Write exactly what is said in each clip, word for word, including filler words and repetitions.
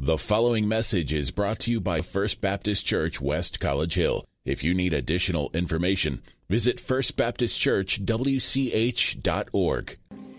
The following message is brought to you by First Baptist Church, West College Hill. If you need additional information, visit first baptist church w c h dot org.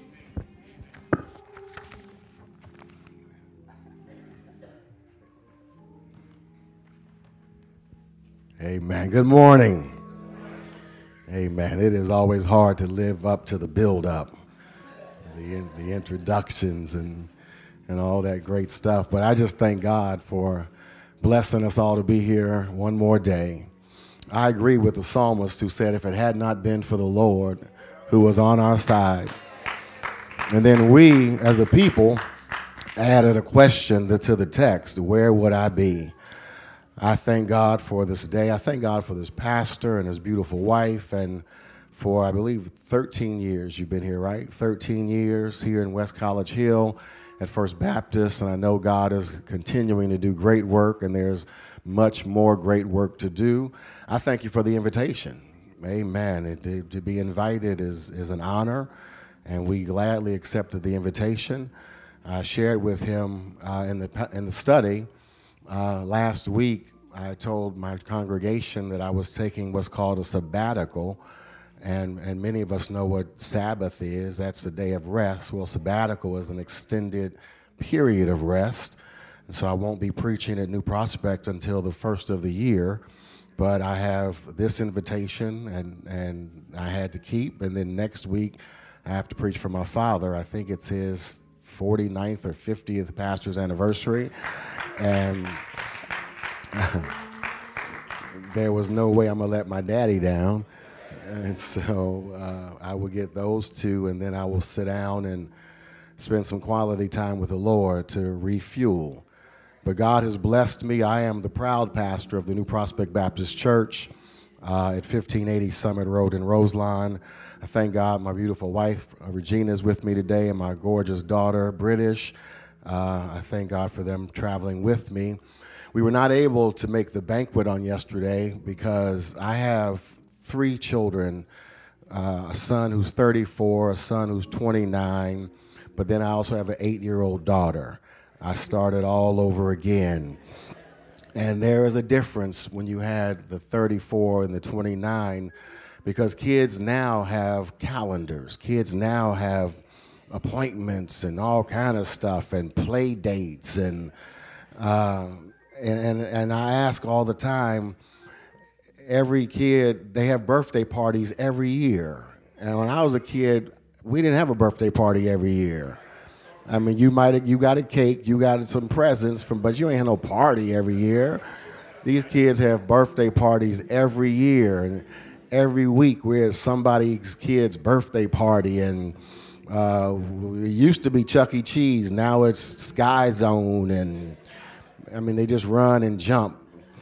Amen. Good morning. Amen. It is always hard to live up to the build-up, the, the introductions and and all that great stuff. But I just thank God for blessing us all to be here one more day. I agree with the psalmist who said, if it had not been for the Lord who was on our side. And then we, as a people, added a question to the text, where would I be? I thank God for this day. I thank God for this pastor and his beautiful wife, and for, I believe, thirteen years you've been here, right? thirteen years here in West College Hill at First Baptist, and I know God is continuing to do great work, and there's much more great work to do. I thank you for the invitation. Amen. It, to, to be invited is, is an honor, and we gladly accepted the invitation. I shared with him uh, in the in the study uh, last week. I told my congregation that I was taking what's called a sabbatical, and, and many of us know what Sabbath is. That's a day of rest. Well, sabbatical is an extended period of rest. And so I won't be preaching at New Prospect until the first of the year. But I have this invitation, and, and I had to keep. And then next week, I have to preach for my father. I think it's his forty-ninth or fiftieth pastor's anniversary. And there was no way I'm going to let my daddy down. And so uh, I will get those two, and then I will sit down and spend some quality time with the Lord to refuel. But God has blessed me. I am the proud pastor of the New Prospect Baptist Church uh, at fifteen eighty Summit Road in Roselawn. I thank God my beautiful wife, uh, Regina, is with me today, and my gorgeous daughter, British. Uh, I thank God for them traveling with me. We were not able to make the banquet on yesterday because I have three children, uh, a son who's thirty-four, a son who's twenty-nine, but then I also have an eight-year-old daughter. I started all over again. And there is a difference when you had the thirty-four and the twenty-nine, because kids now have calendars. Kids now have appointments and all kind of stuff, and play dates. And, uh, and, and I ask all the time, every kid, they have birthday parties every year. And when I was a kid, we didn't have a birthday party every year. I mean, you might have, you got a cake, you got some presents, from, but you ain't had no party every year. These kids have birthday parties every year, and every week we're at somebody's kid's birthday party. And uh, it used to be Chuck E. Cheese, now it's Sky Zone, and I mean, they just run and jump.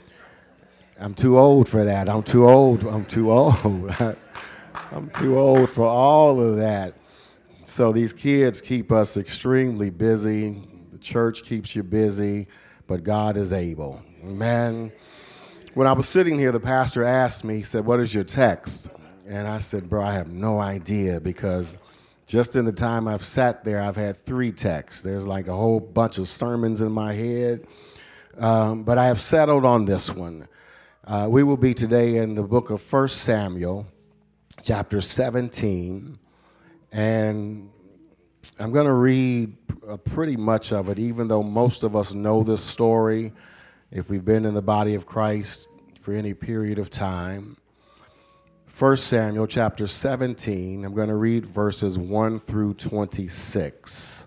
I'm too old for that. I'm too old. I'm too old. I'm too old for all of that. So these kids keep us extremely busy. The church keeps you busy, but God is able. Amen. When I was sitting here, the pastor asked me, he said, what is your text? And I said, bro, I have no idea, because just in the time I've sat there, I've had three texts. There's like a whole bunch of sermons in my head, um, but I have settled on this one. Uh, we will be today in the book of First Samuel, chapter seventeen, and I'm going to read uh, pretty much of it, even though most of us know this story if we've been in the body of Christ for any period of time. First Samuel, chapter seventeen, I'm going to read verses one through twenty-six.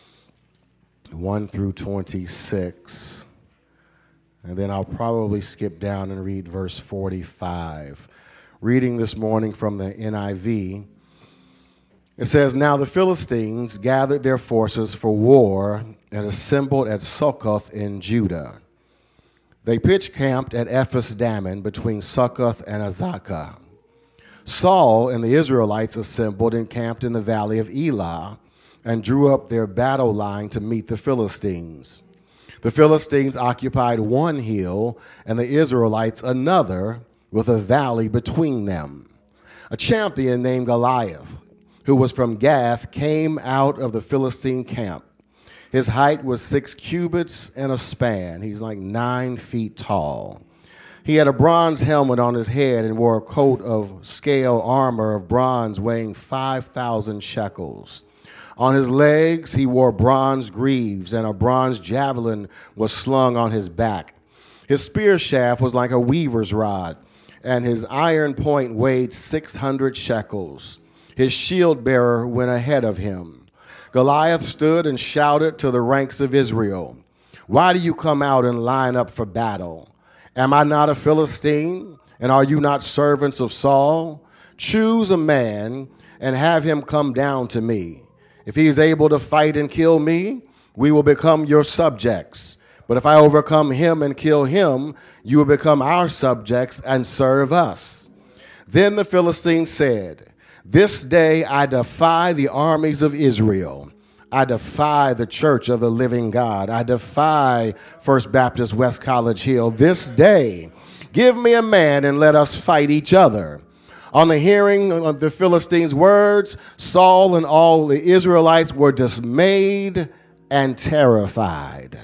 one through twenty-six. And then I'll probably skip down and read verse forty-five. Reading this morning from the N I V, it says, now the Philistines gathered their forces for war and assembled at Succoth in Judah. They pitched camp at Ephes Dammim between Succoth and Azekah. Saul and the Israelites assembled and camped in the valley of Elah and drew up their battle line to meet the Philistines. The Philistines occupied one hill and the Israelites another, with a valley between them. A champion named Goliath, who was from Gath, came out of the Philistine camp. His height was six cubits and a span. He's like nine feet tall. He had a bronze helmet on his head and wore a coat of scale armor of bronze weighing five thousand shekels. On his legs he wore bronze greaves, and a bronze javelin was slung on his back. His spear shaft was like a weaver's rod, and his iron point weighed six hundred shekels. His shield bearer went ahead of him. Goliath stood and shouted to the ranks of Israel, "Why do you come out and line up for battle? Am I not a Philistine, and are you not servants of Saul? Choose a man and have him come down to me. If he is able to fight and kill me, we will become your subjects. But if I overcome him and kill him, you will become our subjects and serve us." Then the Philistine said, "This day I defy the armies of Israel. I defy the church of the living God. I defy First Baptist West College Hill. This day, give me a man and let us fight each other." On the hearing of the Philistines' words, Saul and all the Israelites were dismayed and terrified.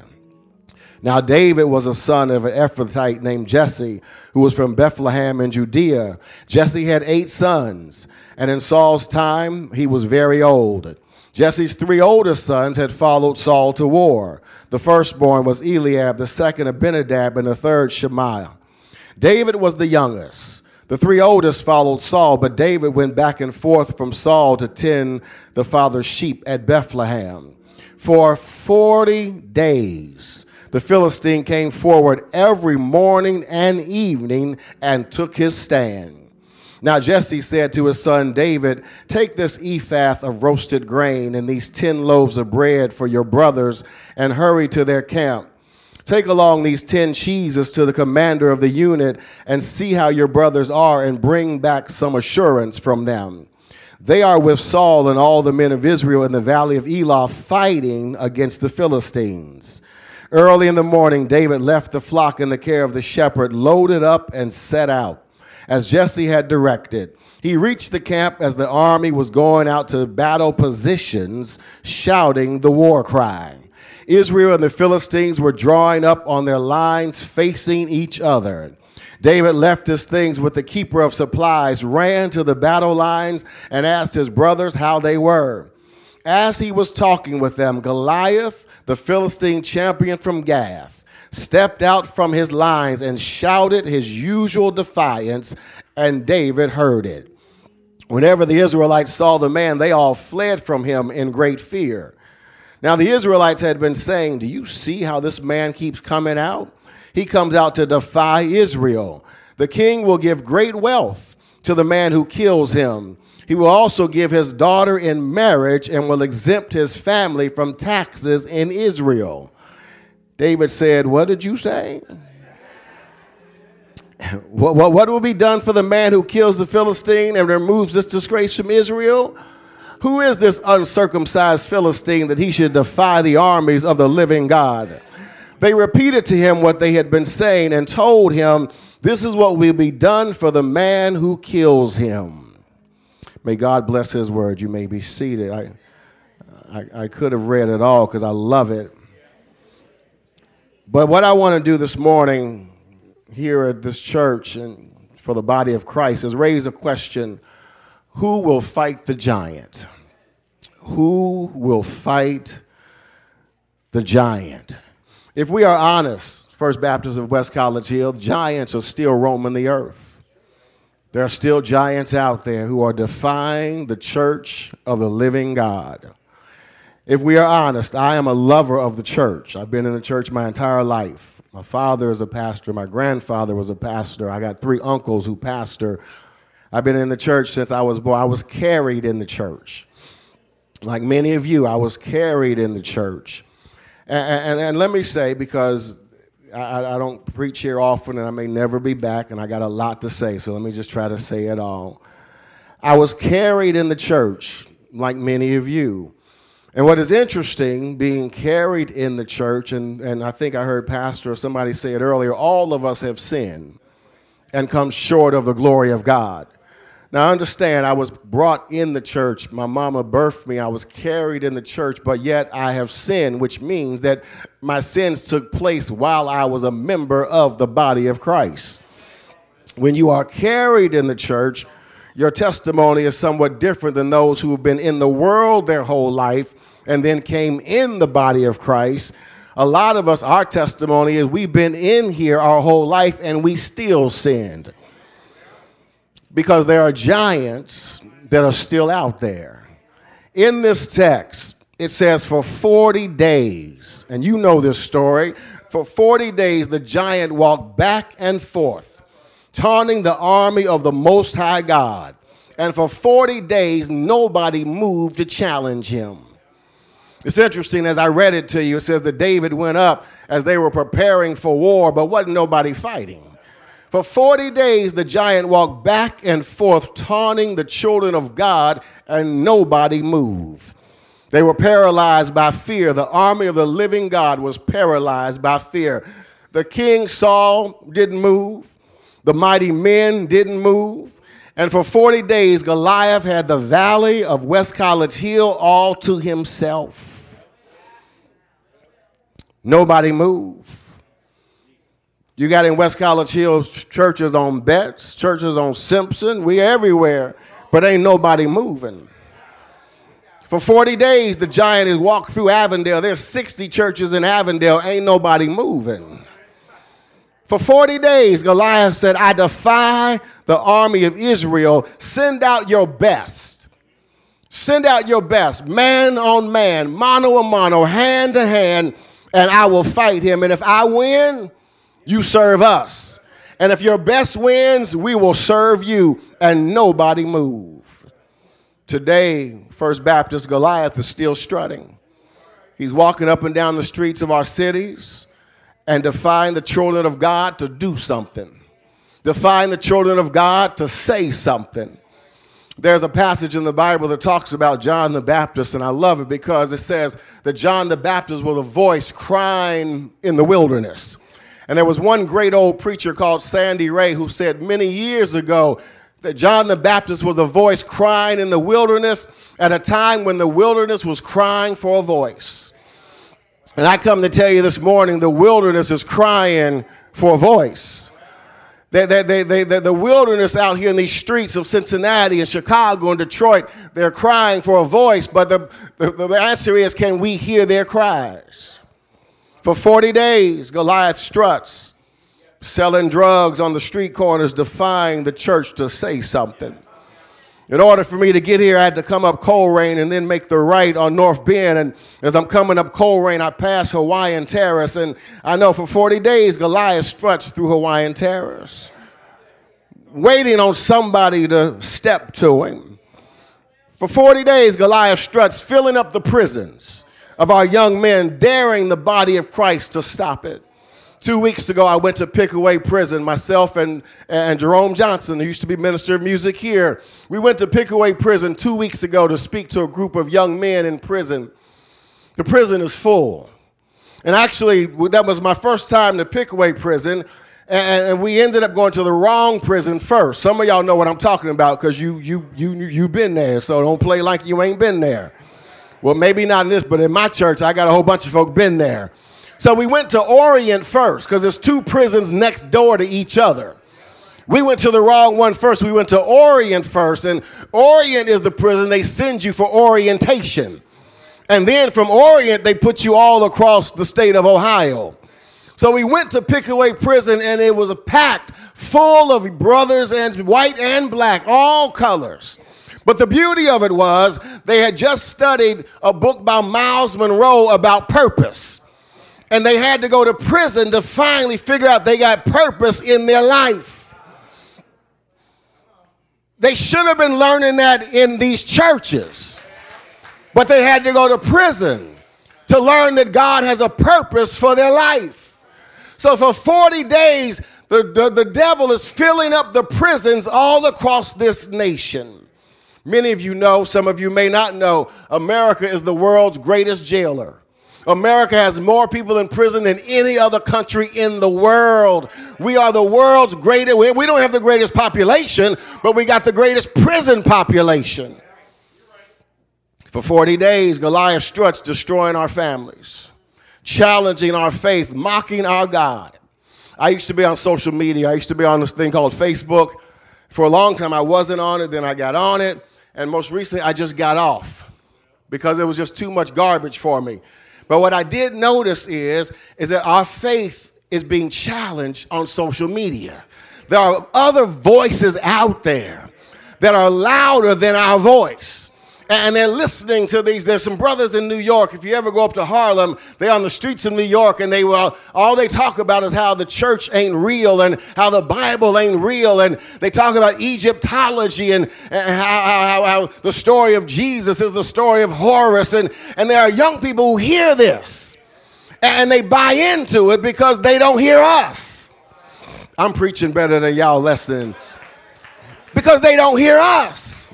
Now David was a son of an Ephrathite named Jesse, who was from Bethlehem in Judea. Jesse had eight sons, and in Saul's time he was very old. Jesse's three oldest sons had followed Saul to war. The firstborn was Eliab, the second Abinadab, and the third Shemaiah. David was the youngest. The three oldest followed Saul, but David went back and forth from Saul to tend the father's sheep at Bethlehem. For forty days, the Philistine came forward every morning and evening and took his stand. Now Jesse said to his son David, "Take this ephah of roasted grain and these ten loaves of bread for your brothers and hurry to their camp. Take along these ten cheeses to the commander of the unit and see how your brothers are and bring back some assurance from them. They are with Saul and all the men of Israel in the valley of Elah fighting against the Philistines." Early in the morning, David left the flock in the care of the shepherd, loaded up and set out, as Jesse had directed. He reached the camp as the army was going out to battle positions, shouting the war cry. Israel and the Philistines were drawing up on their lines, facing each other. David left his things with the keeper of supplies, ran to the battle lines, and asked his brothers how they were. As he was talking with them, Goliath, the Philistine champion from Gath, stepped out from his lines and shouted his usual defiance, and David heard it. Whenever the Israelites saw the man, they all fled from him in great fear. Now the Israelites had been saying, "Do you see how this man keeps coming out? He comes out to defy Israel. The king will give great wealth to the man who kills him. He will also give his daughter in marriage and will exempt his family from taxes in Israel." David said, "What did you say? What, what, what will be done for the man who kills the Philistine and removes this disgrace from Israel? Who is this uncircumcised Philistine that he should defy the armies of the living God?" They repeated to him what they had been saying and told him, "This is what will be done for the man who kills him." May God bless his word. You may be seated. I, I, I could have read it all because I love it. But what I want to do this morning here at this church and for the body of Christ is raise a question: who will fight the giant? Who will fight the giant? If we are honest, First Baptist of West College Hill, giants are still roaming the earth. There are still giants out there who are defying the church of the living God. If we are honest, I am a lover of the church. I've been in the church my entire life. My father is a pastor. My grandfather was a pastor. I got three uncles who pastor. I've been in the church since I was born. I was carried in the church. Like many of you, I was carried in the church. And, and, and let me say, because I, I don't preach here often and I may never be back, and I got a lot to say, so let me just try to say it all. I was carried in the church like many of you. And what is interesting, being carried in the church, and, and I think I heard Pastor or somebody say it earlier, all of us have sinned and come short of the glory of God. Now, understand, I was brought in the church. My mama birthed me. I was carried in the church, but yet I have sinned, which means that my sins took place while I was a member of the body of Christ. When you are carried in the church, your testimony is somewhat different than those who have been in the world their whole life and then came in the body of Christ. A lot of us, our testimony is we've been in here our whole life and we still sinned. Because there are giants that are still out there. In this text, it says for forty days, and you know this story, for forty days the giant walked back and forth, taunting the army of the Most High God. And for forty days, nobody moved to challenge him. It's interesting, as I read it to you, it says that David went up as they were preparing for war, but wasn't nobody fighting. For forty days, the giant walked back and forth, taunting the children of God, and nobody moved. They were paralyzed by fear. The army of the living God was paralyzed by fear. The king Saul didn't move. The mighty men didn't move. And for forty days, Goliath had the valley of West College Hill all to himself. Nobody moved. You got in West College Hill churches on Betts, churches on Simpson. We everywhere, but ain't nobody moving. For forty days, the giant has walked through Avondale. There's sixty churches in Avondale. Ain't nobody moving. For forty days, Goliath said, I defy the army of Israel. Send out your best. Send out your best, man on man, mano a mano, hand to hand, and I will fight him. And if I win, you serve us. And if your best wins, we will serve you. And nobody moved. Today, First Baptist Goliath is still strutting. He's walking up and down the streets of our cities and defying the children of God to do something. Defying the children of God to say something. There's a passage in the Bible that talks about John the Baptist, and I love it because it says that John the Baptist was a voice crying in the wilderness. And there was one great old preacher called Sandy Ray who said many years ago that John the Baptist was a voice crying in the wilderness at a time when the wilderness was crying for a voice. And I come to tell you this morning, the wilderness is crying for a voice. They, they, they, they, they, the wilderness out here in these streets of Cincinnati and Chicago and Detroit, they're crying for a voice, but the, the, the answer is, can we hear their cries? For forty days, Goliath struts, selling drugs on the street corners, defying the church to say something. In order for me to get here, I had to come up Colerain and then make the right on North Bend. And as I'm coming up Colerain, I pass Hawaiian Terrace. And I know for forty days, Goliath struts through Hawaiian Terrace, waiting on somebody to step to him. For forty days, Goliath struts, filling up the prisons of our young men, daring the body of Christ to stop it. Two weeks ago, I went to Pickaway Prison, myself and, and Jerome Johnson, who used to be minister of music here. We went to Pickaway Prison two weeks ago to speak to a group of young men in prison. The prison is full. And actually, that was my first time to Pickaway Prison, and, and we ended up going to the wrong prison first. Some of y'all know what I'm talking about because you, you, you, you've been there, so don't play like you ain't been there. Well, maybe not in this, but in my church, I got a whole bunch of folk been there. So we went to Orient first because there's two prisons next door to each other. We went to the wrong one first. We went to Orient first, and Orient is the prison they send you for orientation. And then from Orient, they put you all across the state of Ohio. So we went to Pickaway Prison, and it was a packed full of brothers, and white and black, all colors. But the beauty of it was they had just studied a book by Miles Monroe about purpose. And they had to go to prison to finally figure out they got purpose in their life. They should have been learning that in these churches. But they had to go to prison to learn that God has a purpose for their life. So for forty days, the, the, the devil is filling up the prisons all across this nation. Many of you know, some of you may not know, America is the world's greatest jailer. America has more people in prison than any other country in the world. We are the world's greatest. We don't have the greatest population, but we got the greatest prison population. For forty days, Goliath struts, destroying our families, challenging our faith, mocking our God. I used to be on social media. I used to be on this thing called Facebook. For a long time, I wasn't on it. Then I got on it. And most recently, I just got off because it was just too much garbage for me. But what I did notice is, is that our faith is being challenged on social media. There are other voices out there that are louder than our voice. And they're listening to these. There's some brothers in New York. If you ever go up to Harlem, they're on the streets of New York, and they will, all they talk about is how the church ain't real and how the Bible ain't real. And they talk about Egyptology and, and how, how, how the story of Jesus is the story of Horus. And, and there are young people who hear this, and they buy into it because they don't hear us. I'm preaching better than y'all listening. Because they don't hear us.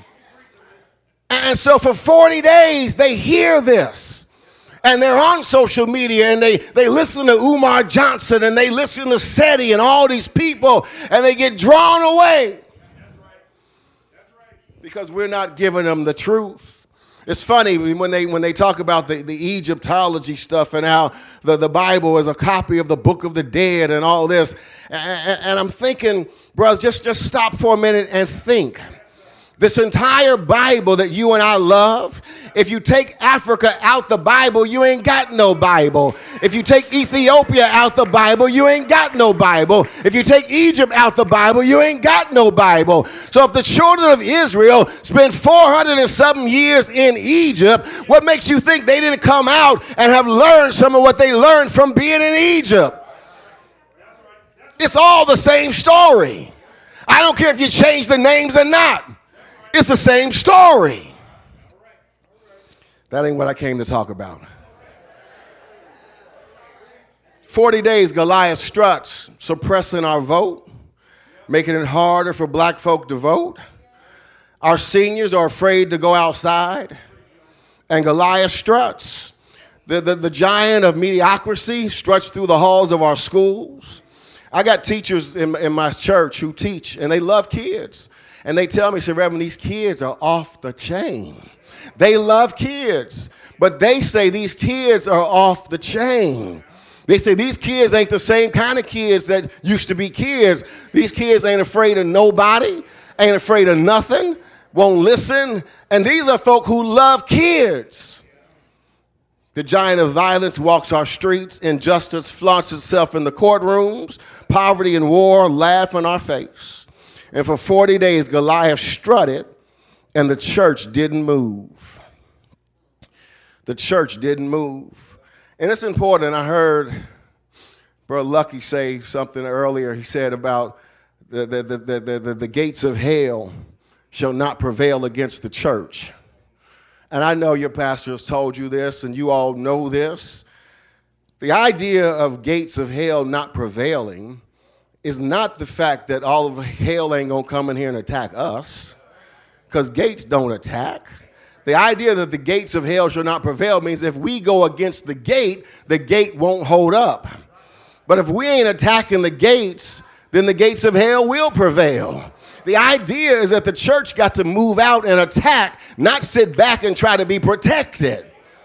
And so for forty days, they hear this. And they're on social media, and they, they listen to Umar Johnson, and they listen to SETI and all these people, and they get drawn away. That's right. That's right. Because we're not giving them the truth. It's funny when they when they talk about the, the Egyptology stuff and how the, the Bible is a copy of the Book of the Dead and all this. And, and I'm thinking, brothers, just, just stop for a minute and think. This entire Bible that you and I love, if you take Africa out the Bible, you ain't got no Bible. If you take Ethiopia out the Bible, you ain't got no Bible. If you take Egypt out the Bible, you ain't got no Bible. So if the children of Israel spent four hundred and something years in Egypt, what makes you think they didn't come out and have learned some of what they learned from being in Egypt? It's all the same story. I don't care if you change the names or not. It's the same story. That ain't what I came to talk about. forty days, Goliath struts, suppressing our vote, making it harder for black folk to vote. Our seniors are afraid to go outside, and Goliath struts. The, the, the giant of mediocrity struts through the halls of our schools. I got teachers in, in my church who teach, and they love kids. And they tell me, say, Reverend, these kids are off the chain. They love kids, but they say these kids are off the chain. They say these kids ain't the same kind of kids that used to be kids. These kids ain't afraid of nobody, ain't afraid of nothing, won't listen. And these are folk who love kids. The giant of violence walks our streets. Injustice flaunts itself in the courtrooms. Poverty and war laugh in our face. And for forty days, Goliath strutted, and the church didn't move. The church didn't move. And it's important. I heard Brother Lucky say something earlier. He said about the, the, the, the, the, the gates of hell shall not prevail against the church. And I know your pastor has told you this, and you all know this. The idea of gates of hell not prevailing is not the fact that all of hell ain't going to come in here and attack us, because gates don't attack. The idea that the gates of hell shall not prevail means if we go against the gate, the gate won't hold up. But if we ain't attacking the gates, then the gates of hell will prevail. The idea is that the church got to move out and attack, not sit back and try to be protected.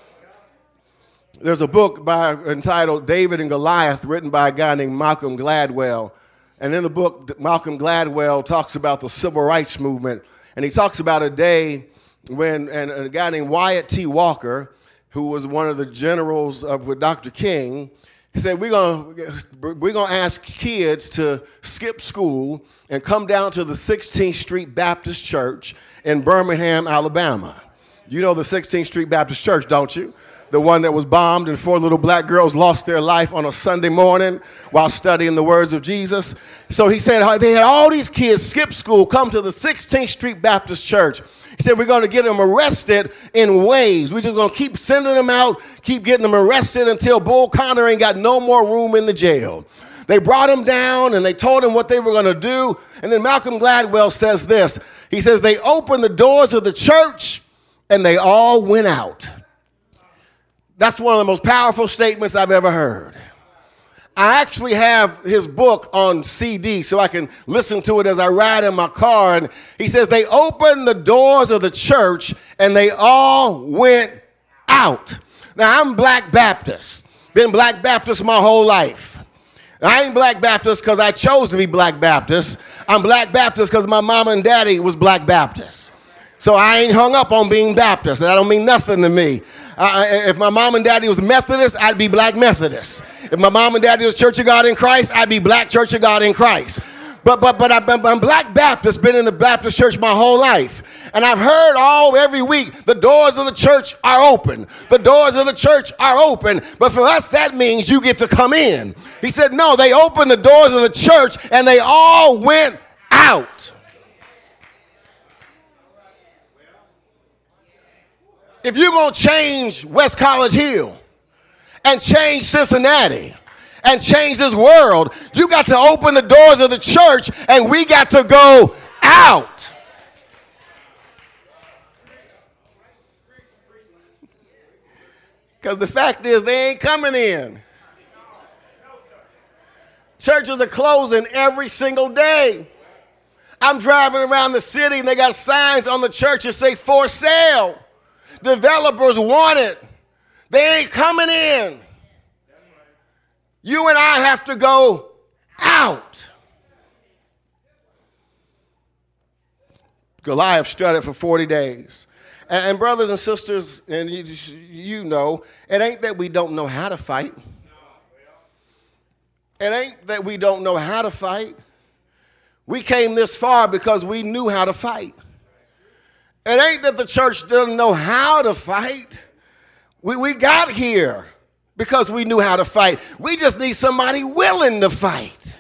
There's a book by, entitled David and Goliath, written by a guy named Malcolm Gladwell. And in the book, Malcolm Gladwell talks about the civil rights movement. And he talks about a day when and a guy named Wyatt T. Walker, who was one of the generals of, with Doctor King, he said, we're going we're gonna ask kids to skip school and come down to the sixteenth Street Baptist Church in Birmingham, Alabama. You know the sixteenth Street Baptist Church, don't you? The one that was bombed and four little black girls lost their life on a Sunday morning while studying the words of Jesus. So he said they had all these kids skip school, come to the sixteenth Street Baptist Church. He said, we're going to get them arrested in waves. We're just going to keep sending them out, keep getting them arrested until Bull Connor ain't got no more room in the jail. They brought him down and they told him what they were going to do. And then Malcolm Gladwell says this. He says, they opened the doors of the church and they all went out. That's one of the most powerful statements I've ever heard. I actually have his book on C D so I can listen to it as I ride in my car. And he says they opened the doors of the church and they all went out. Now, I'm Black Baptist. Been Black Baptist my whole life. I ain't Black Baptist because I chose to be Black Baptist. I'm Black Baptist because my mama and daddy was Black Baptist. So I ain't hung up on being Baptist. That don't mean nothing to me. Uh, if my mom and daddy was Methodist, I'd be Black Methodist. If my mom and daddy was Church of God in Christ, I'd be Black Church of God in Christ. But but but I'm, I'm Black Baptist, been in the Baptist church my whole life. And I've heard all every week, the doors of the church are open. The doors of the church are open. But for us, that means you get to come in. He said, no, they opened the doors of the church and they all went out. If you're going to change West College Hill and change Cincinnati and change this world, you got to open the doors of the church and we got to go out. Because the fact is they ain't coming in. Churches are closing every single day. I'm driving around the city and they got signs on the church that say for sale. Developers want it. They ain't coming in. You and I have to go out. Goliath strutted for forty days. And, and brothers and sisters, and you, you know, it ain't that we don't know how to fight. It ain't that we don't know how to fight. We came this far because we knew how to fight. It ain't that the church doesn't know how to fight. We, we got here because we knew how to fight. We just need somebody willing to fight.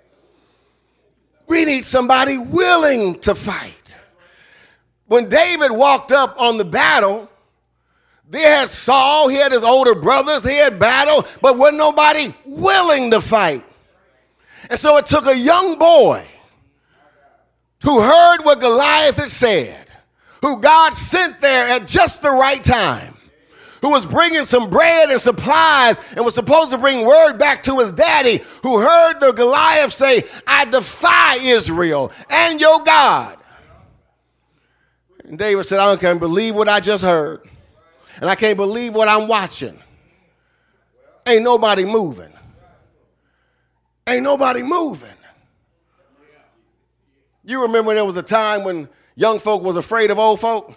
We need somebody willing to fight. When David walked up on the battle, they had Saul, he had his older brothers, he had battle, but wasn't nobody willing to fight. And so it took a young boy who heard what Goliath had said, who God sent there at just the right time, who was bringing some bread and supplies and was supposed to bring word back to his daddy, who heard the Goliath say, I defy Israel and your God. And David said, I can't believe what I just heard. And I can't believe what I'm watching. Ain't nobody moving. Ain't nobody moving. You remember there was a time when young folk was afraid of old folk?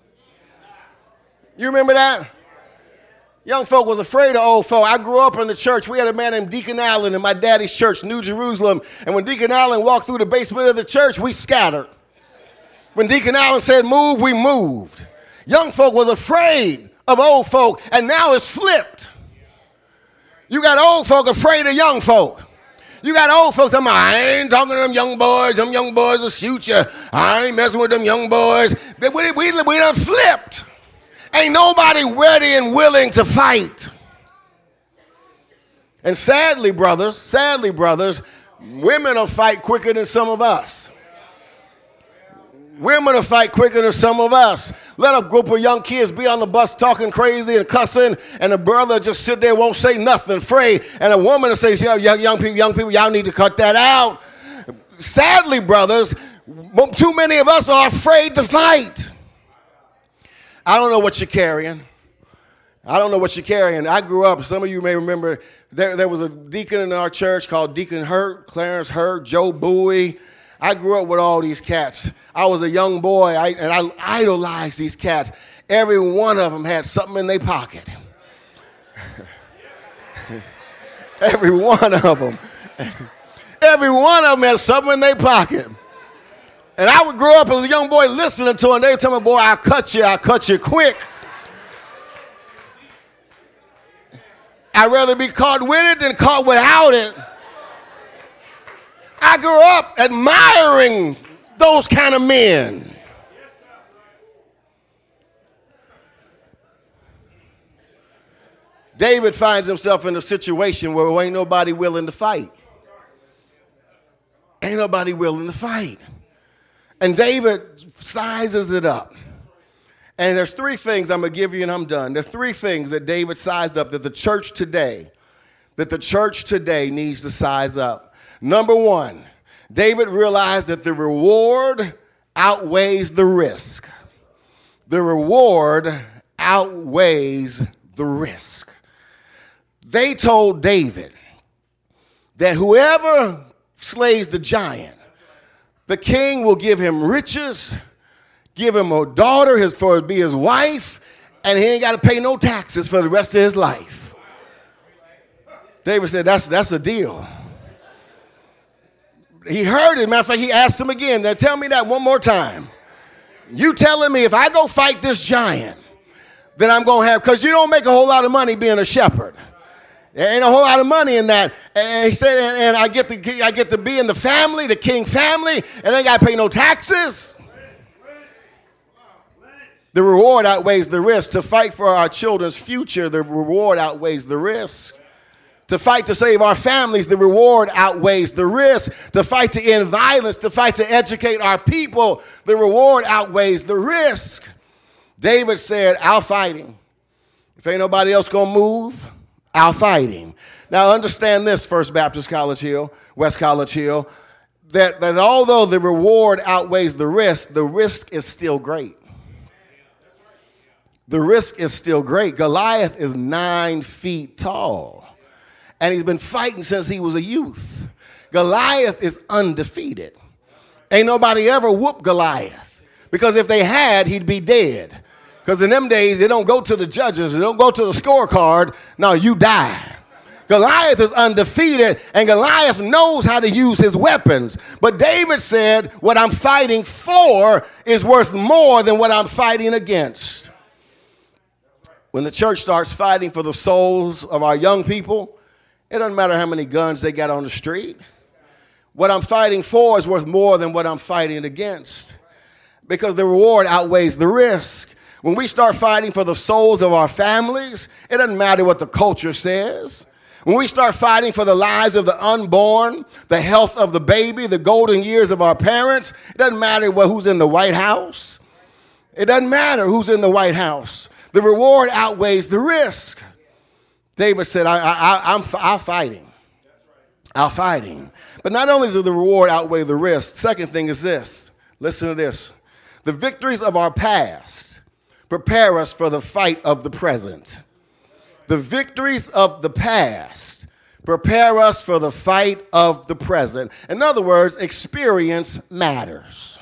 You remember that? Young folk was afraid of old folk. I grew up in the church. We had a man named Deacon Allen in my daddy's church, New Jerusalem. And when Deacon Allen walked through the basement of the church, we scattered. When Deacon Allen said move, we moved. Young folk was afraid of old folk, and now it's flipped. You got old folk afraid of young folk. You got old folks, I'm, I ain't talking to them young boys. Them young boys will shoot you. I ain't messing with them young boys. We, we, we done flipped. Ain't nobody ready and willing to fight. And sadly, brothers, sadly, brothers, women will fight quicker than some of us. Women will fight quicker than some of us. Let a group of young kids be on the bus talking crazy and cussing, and a brother just sit there, won't say nothing, afraid. And a woman will say, young, young people, young people, y'all need to cut that out. Sadly, brothers, too many of us are afraid to fight. I don't know what you're carrying. I don't know what you're carrying. I grew up, some of you may remember, there, there was a deacon in our church called Deacon Hurt, Clarence Hurt, Joe Bowie. I grew up with all these cats. I was a young boy, I, and I idolized these cats. Every one of them had something in their pocket. Every one of them. Every one of them had something in their pocket. And I would grow up as a young boy listening to them. They would tell me, boy, I'll cut you, I'll cut you quick. I'd rather be caught with it than caught without it. I grew up admiring those kind of men. David finds himself in a situation where ain't nobody willing to fight. Ain't nobody willing to fight. And David sizes it up. And there's three things I'm going to give you and I'm done. There are three things that David sized up that the church today, that the church today needs to size up. Number one, David realized that the reward outweighs the risk. The reward outweighs the risk. They told David that whoever slays the giant, the king will give him riches, give him a daughter his, for to be his wife, and he ain't got to pay no taxes for the rest of his life. David said, that's, that's a deal. He heard it. Matter of fact, he asked him again. Now tell me that one more time. You telling me if I go fight this giant, that I'm going to have, because you don't make a whole lot of money being a shepherd. There ain't a whole lot of money in that. And he said, and, and I get to I get to be in the family, the king family, and I got to pay no taxes. The reward outweighs the risk. To fight for our children's future, the reward outweighs the risk. To fight to save our families, the reward outweighs the risk. To fight to end violence, to fight to educate our people, the reward outweighs the risk. David said, I'll fight him. If ain't nobody else gonna move, I'll fight him. Now understand this, First Baptist College Hill, West College Hill, that, that although the reward outweighs the risk, the risk is still great. The risk is still great. Goliath is nine feet tall, and he's been fighting since he was a youth. Goliath is undefeated. Ain't nobody ever whooped Goliath, because if they had, he'd be dead. Because in them days, they don't go to the judges. They don't go to the scorecard. No, you die. Goliath is undefeated, and Goliath knows how to use his weapons. But David said, what I'm fighting for is worth more than what I'm fighting against. When the church starts fighting for the souls of our young people, it doesn't matter how many guns they got on the street. What I'm fighting for is worth more than what I'm fighting against, because the reward outweighs the risk. When we start fighting for the souls of our families, it doesn't matter what the culture says. When we start fighting for the lives of the unborn, the health of the baby, the golden years of our parents, it doesn't matter what, who's in the White House. It doesn't matter who's in the White House. The reward outweighs the risk. David said, I, I, I'm, I'll fight him. I'll fight him. But not only does the reward outweigh the risk, second thing is this. Listen to this. The victories of our past prepare us for the fight of the present. The victories of the past prepare us for the fight of the present. In other words, experience matters.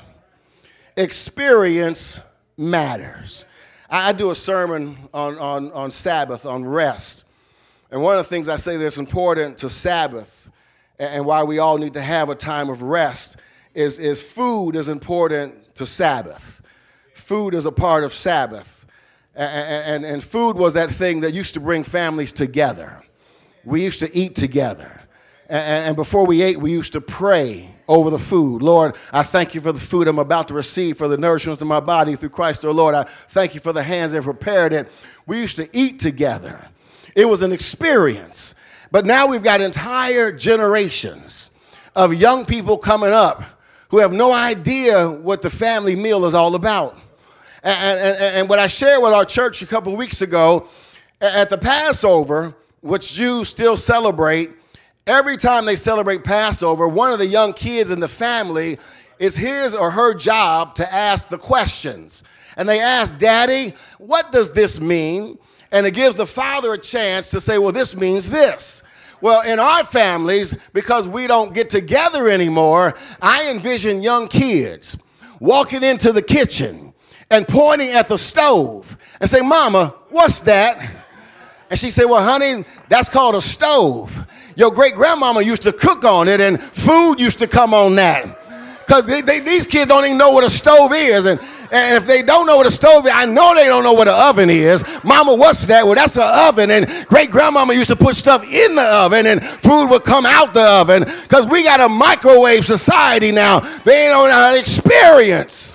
Experience matters. I do a sermon on, on, on Sabbath, on rest. And one of the things I say that's important to Sabbath and why we all need to have a time of rest is, is food is important to Sabbath. Food is a part of Sabbath. And, and, and food was that thing that used to bring families together. We used to eat together. And, and before we ate, we used to pray over the food. Lord, I thank you for the food I'm about to receive, for the nourishment of my body through Christ, oh Lord. I thank you for the hands that prepared it. We used to eat together. It was an experience. But now we've got entire generations of young people coming up who have no idea what the family meal is all about. And, and, and what I shared with our church a couple of weeks ago, at the Passover, which Jews still celebrate, every time they celebrate Passover, one of the young kids in the family, it's his or her job to ask the questions. And they ask, Daddy, what does this mean? And it gives the father a chance to say, well, this means this. Well, in our families, because we don't get together anymore, I envision young kids walking into the kitchen and pointing at the stove and say, Mama, what's that? And she said, well, honey, that's called a stove. Your great-grandmama used to cook on it, and food used to come on that. Because they, they, these kids don't even know what a stove is. And, and if they don't know what a stove is, I know they don't know what an oven is. Mama, what's that? Well, that's an oven. And great-grandmama used to put stuff in the oven, and food would come out the oven. Because we got a microwave society now. They don't know how to experience.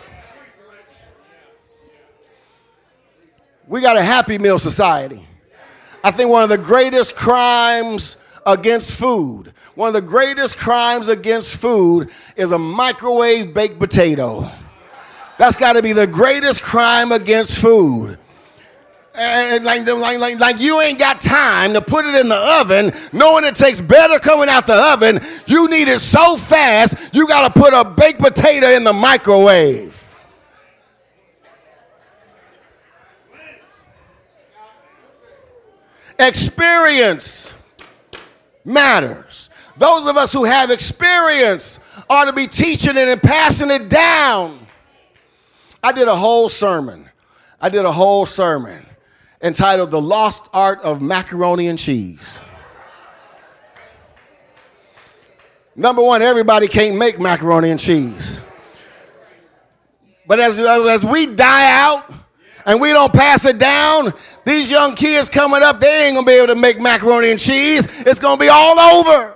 We got a Happy Meal society. I think one of the greatest crimes against food, one of the greatest crimes against food is a microwave baked potato. That's got to be the greatest crime against food. And like, like, like, like you ain't got time to put it in the oven, knowing it takes better coming out the oven. You need it so fast, you got to put a baked potato in the microwave. Experience matters. Those of us who have experience ought to be teaching it and passing it down. I did a whole sermon. I did a whole sermon entitled The Lost Art of Macaroni and Cheese. Number one, everybody can't make macaroni and cheese. But as, as we die out and we don't pass it down, these young kids coming up, they ain't going to be able to make macaroni and cheese. It's going to be all over.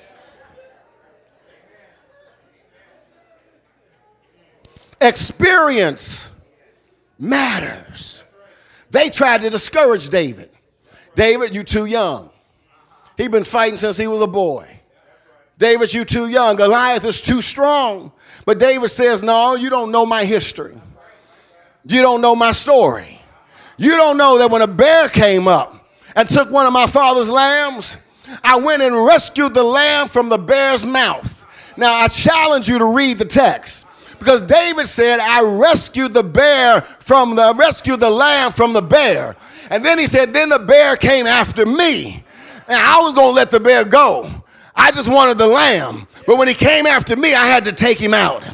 Experience matters. They tried to discourage David. David, you too young. He's been fighting since he was a boy. David, you too young. Goliath is too strong. But David says, no, you don't know my history. You don't know my story. You don't know that when a bear came up and took one of my father's lambs, I went and rescued the lamb from the bear's mouth. Now, I challenge you to read the text. Because David said, I rescued the bear from the, rescued the lamb from the bear. And then he said, then the bear came after me. And I was going to let the bear go. I just wanted the lamb. But when he came after me, I had to take him out.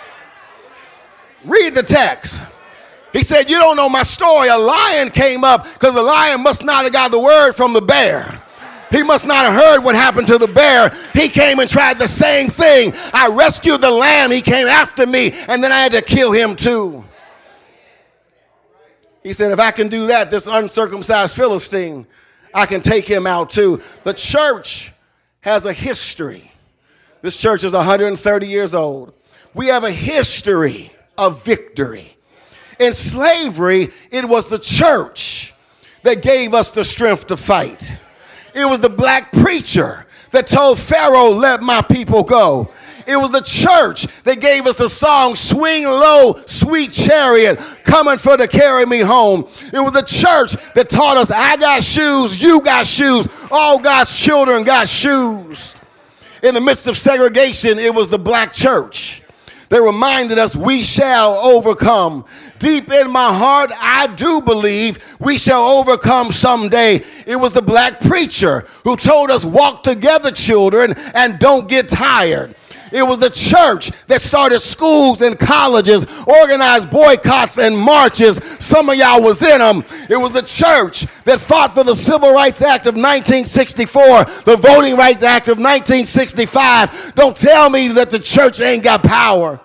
Read the text. He said, you don't know my story. A lion came up because the lion must not have got the word from the bear. He must not have heard what happened to the bear. He came and tried the same thing. I rescued the lamb. He came after me, and then I had to kill him too. He said, if I can do that, this uncircumcised Philistine, I can take him out too. The church has a history. This church is one hundred thirty years old. We have a history of victory. In slavery, it was the church that gave us the strength to fight. It was the black preacher that told Pharaoh, let my people go. It was the church that gave us the song, swing low, sweet chariot, coming for to carry me home. It was the church that taught us, I got shoes, you got shoes, all God's children got shoes. In the midst of segregation, it was the black church that reminded us we shall overcome. Deep in my heart, I do believe we shall overcome someday. It was the black preacher who told us, walk together, children, and don't get tired. It was the church that started schools and colleges, organized boycotts and marches. Some of y'all was in them. It was the church that fought for the Civil Rights Act of nineteen sixty-four, the Voting Rights Act of nineteen sixty-five. Don't tell me that the church ain't got power.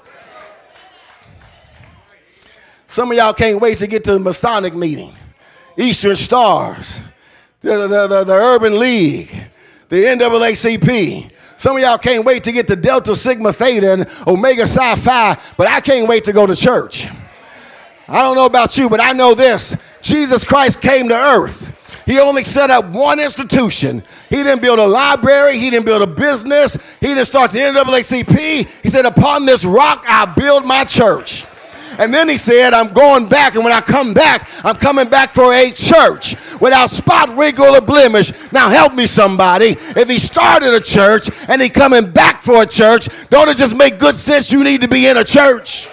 Some of y'all can't wait to get to the Masonic meeting, Eastern Stars, the, the, the, the Urban League, the N double A C P. Some of y'all can't wait to get to Delta Sigma Theta and Omega Psi Phi, but I can't wait to go to church. I don't know about you, but I know this. Jesus Christ came to earth. He only set up one institution. He didn't build a library. He didn't build a business. He didn't start the N double A C P. He said, upon this rock, I build my church. And then he said, I'm going back, and when I come back, I'm coming back for a church without spot, wrinkle, or blemish. Now help me, somebody. If he started a church and he coming back for a church, don't it just make good sense you need to be in a church?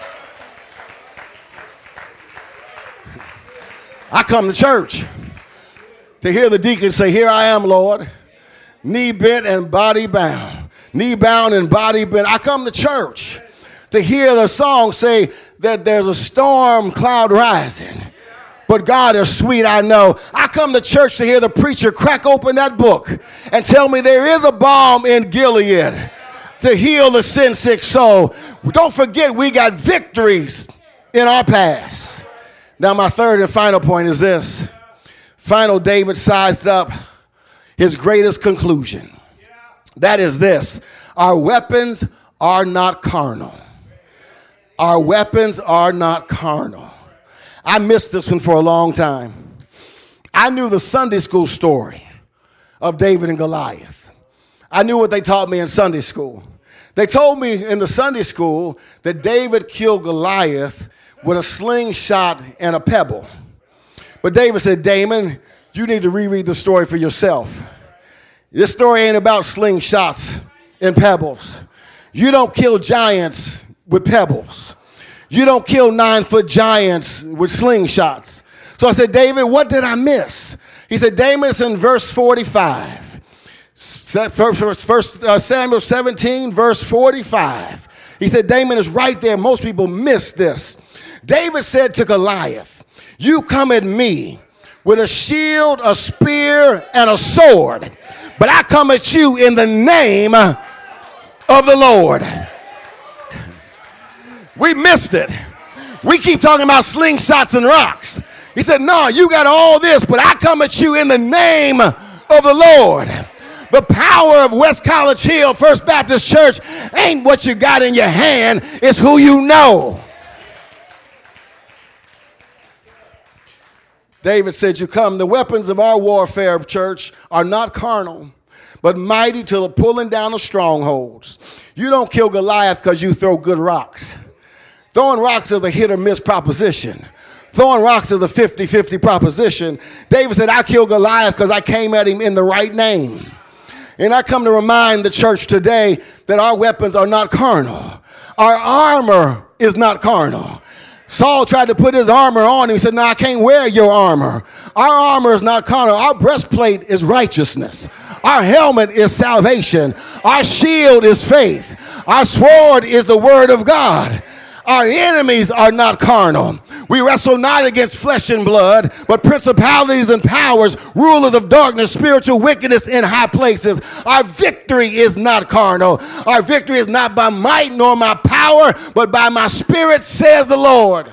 I come to church to hear the deacon say, here I am, Lord, knee bent and body bound. Knee bound and body bent. I come to church to hear the song say that there's a storm cloud rising, but God is sweet, I know. I come to church to hear the preacher crack open that book and tell me there is a balm in Gilead to heal the sin-sick soul. Don't forget, we got victories in our past. Now, my third and final point is this. Final, David sized up his greatest conclusion. That is this: our weapons are not carnal. Our weapons are not carnal. I missed this one for a long time. I knew the Sunday school story of David and Goliath. I knew what they taught me in Sunday school. They told me in the Sunday school that David killed Goliath with a slingshot and a pebble. But David said, Damon, you need to reread the story for yourself. This story ain't about slingshots and pebbles. You don't kill giants with pebbles. You don't kill nine-foot giants with slingshots. So I said, David, what did I miss? He said, Damon, it's in verse forty-five. First Samuel seventeen, verse forty-five. He said, Damon is right there. Most people miss this. David said to Goliath, you come at me with a shield, a spear, and a sword, but I come at you in the name of the Lord. We missed it. We keep talking about slingshots and rocks. He said, no, you got all this, but I come at you in the name of the Lord. The power of West College Hill First Baptist Church ain't what you got in your hand, it's who you know. David said, you come, the weapons of our warfare, church, are not carnal, but mighty to the pulling down of strongholds. You don't kill Goliath because you throw good rocks. Throwing rocks is a hit or miss proposition. Throwing rocks is a fifty-fifty proposition. David said, I killed Goliath because I came at him in the right name. And I come to remind the church today that our weapons are not carnal. Our armor is not carnal. Saul tried to put his armor on him. He said, no, I can't wear your armor. Our armor is not carnal. Our breastplate is righteousness. Our helmet is salvation. Our shield is faith. Our sword is the word of God. Our enemies are not carnal. We wrestle not against flesh and blood, but principalities and powers, rulers of darkness, spiritual wickedness in high places. Our victory is not carnal. Our victory is not by might nor my power, but by my spirit, says the Lord.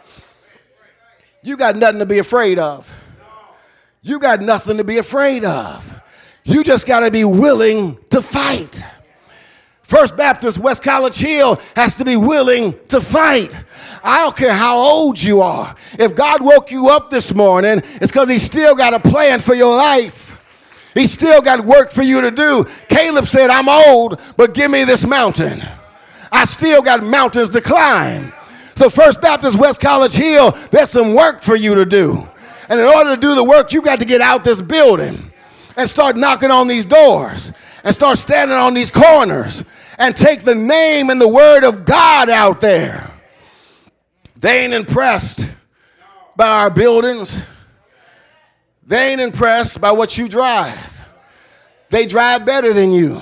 You got nothing to be afraid of. You got nothing to be afraid of. You just got to be willing to fight. First Baptist West College Hill has to be willing to fight. I don't care how old you are. If God woke you up this morning, it's because he still got a plan for your life. He still got work for you to do. Caleb said, I'm old, but give me this mountain. I still got mountains to climb. So First Baptist West College Hill, there's some work for you to do. And in order to do the work, you got to get out this building and start knocking on these doors and start standing on these corners and take the name and the word of God out there. They ain't impressed by our buildings. They ain't impressed by what you drive. They drive better than you.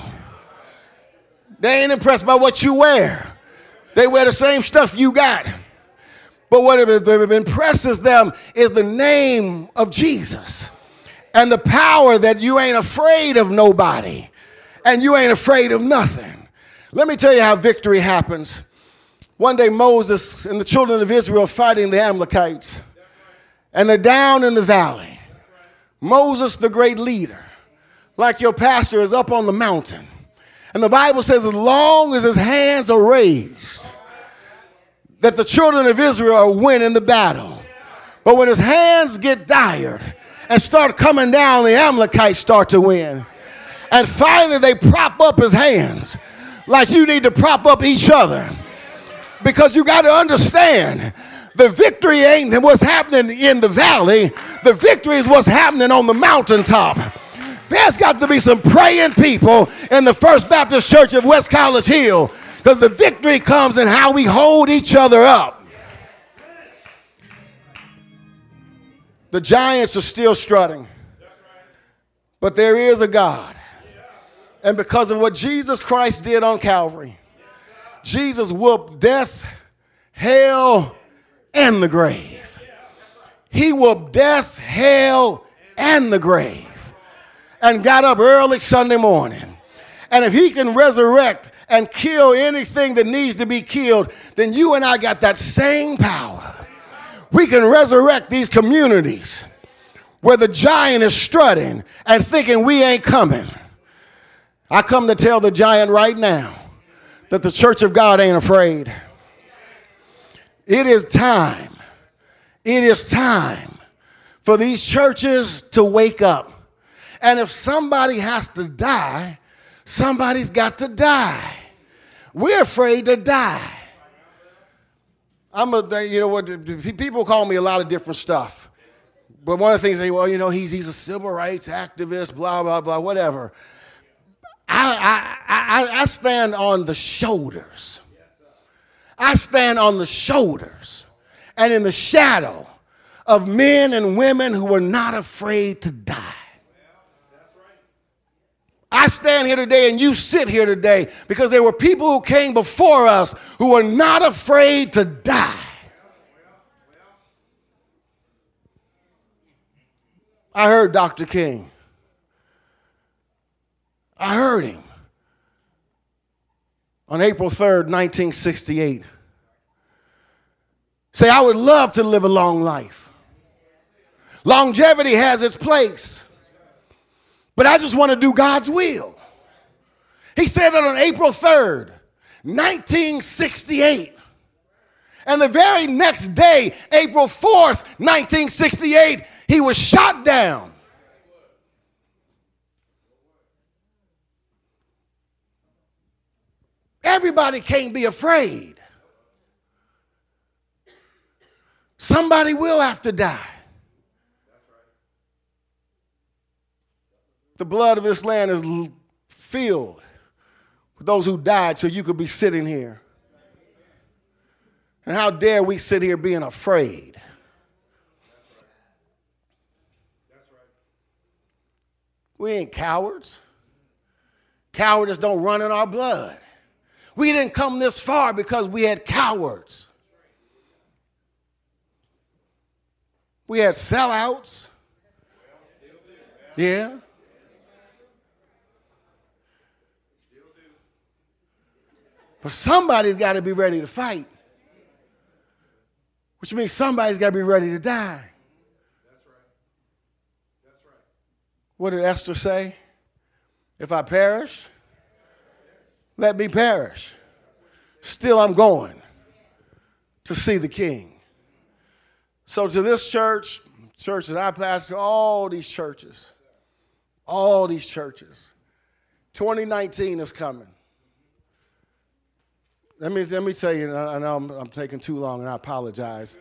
They ain't impressed by what you wear. They wear the same stuff you got. But what impresses them is the name of Jesus and the power that you ain't afraid of nobody and you ain't afraid of nothing. Let me tell you how victory happens. One day Moses and the children of Israel are fighting the Amalekites, and they're down in the valley. Moses, the great leader, like your pastor, is up on the mountain. And the Bible says as long as his hands are raised, that the children of Israel are winning the battle. But when his hands get tired and start coming down, the Amalekites start to win. And finally they prop up his hands. Like you need to prop up each other, because you got to understand the victory ain't what's happening in the valley. The victory is what's happening on the mountaintop. There's got to be some praying people in the First Baptist Church of West College Hill, because the victory comes in how we hold each other up. The giants are still strutting, but there is a God. And because of what Jesus Christ did on Calvary, Jesus whooped death, hell, and the grave. He whooped death, hell, and the grave, and got up early Sunday morning. And if he can resurrect and kill anything that needs to be killed, then you and I got that same power. We can resurrect these communities where the giant is strutting and thinking we ain't coming. I come to tell the giant right now that the church of God ain't afraid. It is time. It is time for these churches to wake up. And if somebody has to die, somebody's got to die. We're afraid to die. I'm a, you know what, people call me a lot of different stuff. But one of the things they say, well, you know, he's, he's a civil rights activist, blah, blah, blah, whatever. I, I, I, I stand on the shoulders. I stand on the shoulders and in the shadow of men and women who were not afraid to die. I stand here today and you sit here today because there were people who came before us who were not afraid to die. I heard Doctor King. I heard him on April third, nineteen sixty-eight. Say, I would love to live a long life. Longevity has its place. But I just want to do God's will. He said that on April third, nineteen sixty-eight. And the very next day, April fourth, nineteen sixty-eight, he was shot down. Everybody can't be afraid. Somebody will have to die. The blood of this land is filled with those who died so you could be sitting here. And how dare we sit here being afraid? We ain't cowards. Cowards don't run in our blood. We didn't come this far because we had cowards. We had sellouts. Yeah. But somebody's got to be ready to fight. Which means somebody's got to be ready to die. That's right. That's right. What did Esther say? If I perish, let me perish. Still I'm going to see the King. So to this church, church that I pastor, all these churches, all these churches, twenty nineteen is coming. Let me, let me tell you, I know I'm, I'm taking too long and I apologize.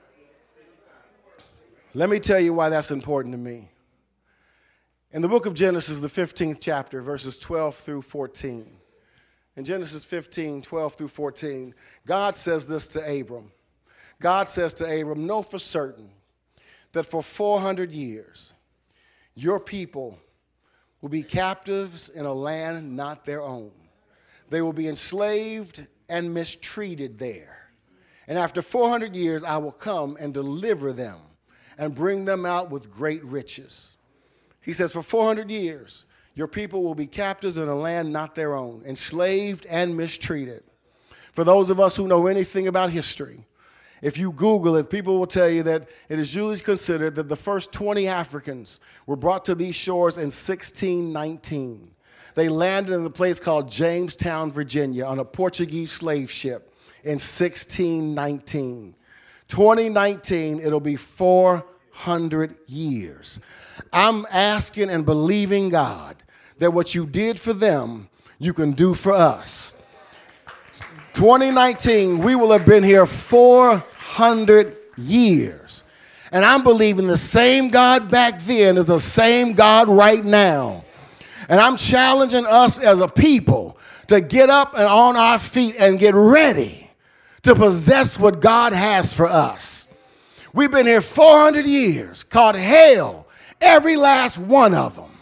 Let me tell you why that's important to me. In the book of Genesis, the fifteenth chapter, verses twelve through fourteen. In Genesis fifteen, twelve through fourteen, God says this to Abram. God says to Abram, know for certain that for four hundred years, your people will be captives in a land not their own. They will be enslaved and mistreated there. And after four hundred years, I will come and deliver them and bring them out with great riches. He says, for four hundred years, your people will be captives in a land not their own, enslaved and mistreated. For those of us who know anything about history, if you Google it, people will tell you that it is usually considered that the first twenty Africans were brought to these shores in sixteen nineteen. They landed in a place called Jamestown, Virginia, on a Portuguese slave ship in sixteen nineteen. twenty nineteen, it'll be four hundred years. I'm asking and believing God that what you did for them, you can do for us. twenty nineteen, we will have been here four hundred years. And I'm believing the same God back then is the same God right now. And I'm challenging us as a people to get up and on our feet and get ready to possess what God has for us. We've been here four hundred years, caught hell, every last one of them.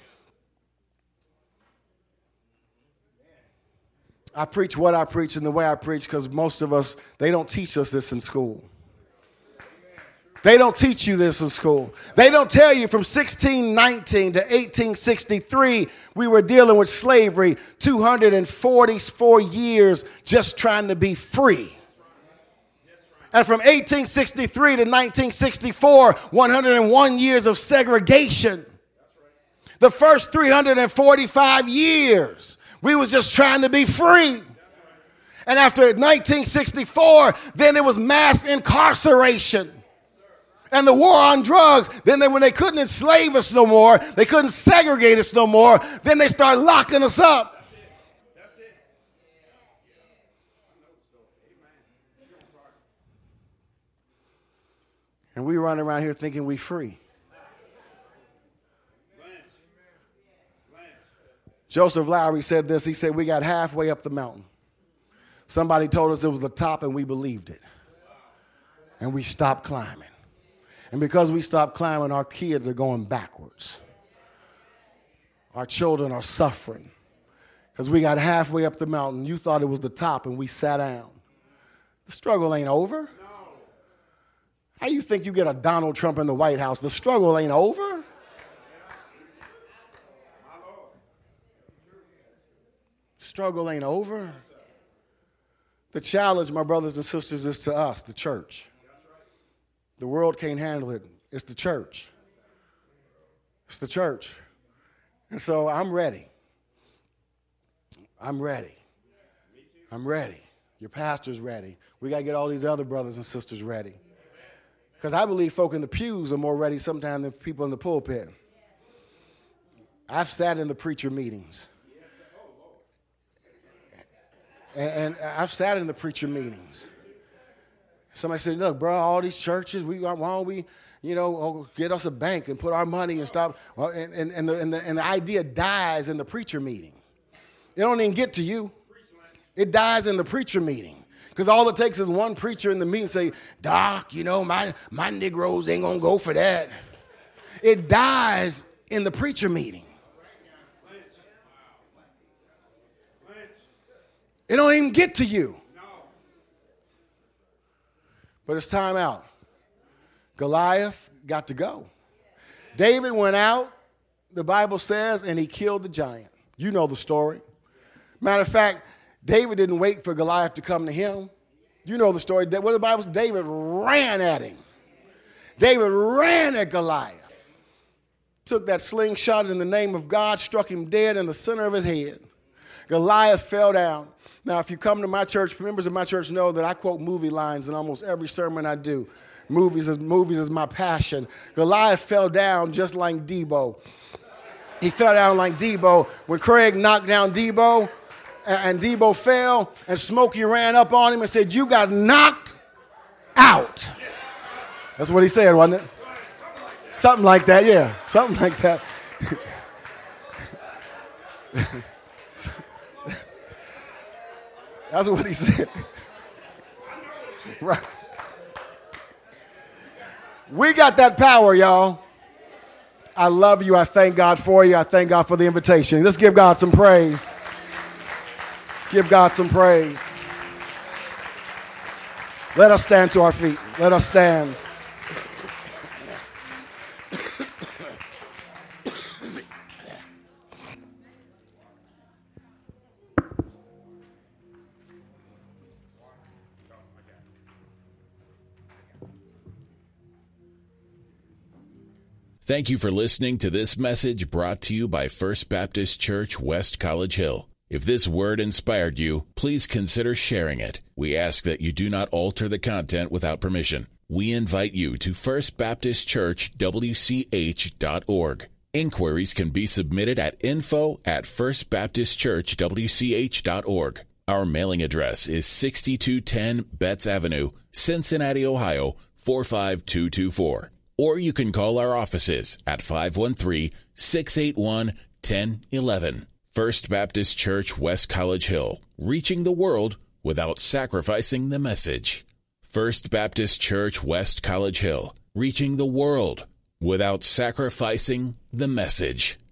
I preach what I preach and the way I preach because most of us, they don't teach us this in school. They don't teach you this in school. They don't tell you from sixteen nineteen to eighteen sixty-three, we were dealing with slavery, two hundred forty-four years just trying to be free. And from eighteen sixty-three to nineteen sixty-four, one hundred one years of segregation. The first three hundred forty-five years, we was just trying to be free. And after nineteen sixty-four, then it was mass incarceration. And the war on drugs, then they, when they couldn't enslave us no more, they couldn't segregate us no more, then they started locking us up. And we run around here thinking we free. Joseph Lowry said this. He said, we got halfway up the mountain. Somebody told us it was the top and we believed it. And we stopped climbing. And because we stopped climbing, our kids are going backwards. Our children are suffering. Because we got halfway up the mountain. You thought it was the top and we sat down. The struggle ain't over. How you think you get a Donald Trump in the White House? The struggle ain't over. Struggle ain't over. The challenge, my brothers and sisters, is to us, the church. The world can't handle it. It's the church. It's the church. And so I'm ready. I'm ready. I'm ready. Your pastor's ready. We got to get all these other brothers and sisters ready. Because I believe folk in the pews are more ready sometimes than people in the pulpit. I've sat in the preacher meetings. And, and I've sat in the preacher meetings. Somebody said, look, bro, all these churches, we why don't we, you know, get us a bank and put our money and stop. Well, and, and, and, the, and, the, and the idea dies in the preacher meeting. It don't even get to you. It dies in the preacher meeting. Because all it takes is one preacher in the meeting say, Doc, you know, my, my Negroes ain't going to go for that. It dies in the preacher meeting. It don't even get to you. But it's time out. Goliath got to go. David went out, the Bible says, and he killed the giant. You know the story. Matter of fact, David didn't wait for Goliath to come to him. You know the story. What the Bible says, David ran at him. David ran at Goliath. Took that slingshot in the name of God, struck him dead in the center of his head. Goliath fell down. Now, if you come to my church, members of my church know that I quote movie lines in almost every sermon I do. Movies is, movies is my passion. Goliath fell down just like Debo. He fell down like Debo. When Craig knocked down Debo, and Debo fell, and Smokey ran up on him and said, you got knocked out. That's what he said, wasn't it? Something like that, yeah. Something like that. That's what he said. Right. We got that power, y'all. I love you. I thank God for you. I thank God for the invitation. Let's give God some praise. Give God some praise. Let us stand to our feet. Let us stand. Thank you for listening to this message brought to you by First Baptist Church, West College Hill. If this word inspired you, please consider sharing it. We ask that you do not alter the content without permission. We invite you to first baptist church w c h dot org. Inquiries can be submitted at info at first baptist church w c h dot org. Our mailing address is sixty-two ten Betts Avenue, Cincinnati, Ohio, four five two two four. Or you can call our offices at five one three, six eight one, one oh one one. First Baptist Church, West College Hill, reaching the world without sacrificing the message. First Baptist Church, West College Hill, reaching the world without sacrificing the message.